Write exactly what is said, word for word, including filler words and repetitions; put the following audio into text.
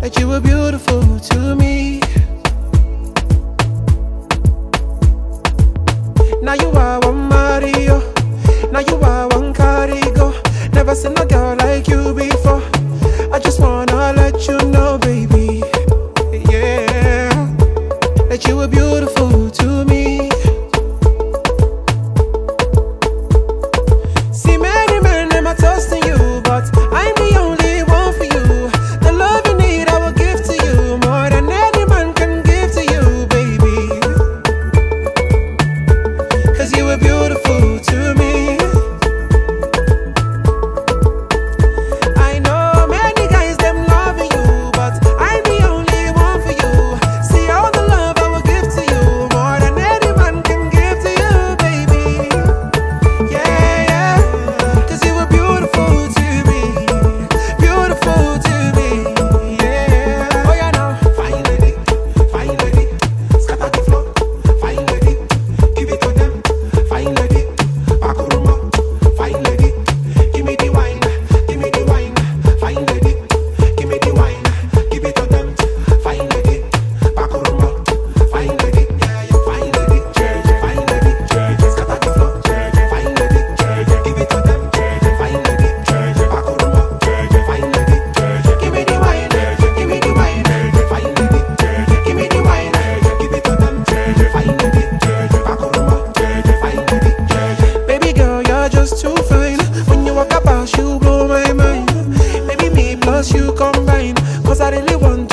that you were beautiful to me. Now you are one Mario, now you are one Carigo. Never seen a girl like you before. I just wanna let you know, baby, yeah, that you were beautiful to me. See, many men, them are toasting you, but I'm the only one for you. The love you need, I will give to you, more than any man can give to you, baby. Cause you were beautiful to me. I know many guys, them loving you, but I'm the only one for you. See all the love I will give to you, more than any man can give to you, baby. Yeah, yeah. Cause you were beautiful to me, beautiful to me, yeah. Oh yeah, now. Fine lady, fine lady, scatter the floor. Fine lady, give it to them. Fine lady, back room up. Fine lady, give me the wine, give me the wine. Fine lady, give me the wine, give it to them. Fine lady, back room up. Fine lady, yeah, yeah. Fine lady, fine lady, scatter the floor. Fine lady, give it to them. Fine lady, back room up. Fine lady, give me the wine, give me the wine. Fine lady, give me the wine, give it to them. Fine lady, back room up. Fine lady, baby girl, you're just too fine. When you walk past, you blow my mind. Maybe me plus you combine, cause I really want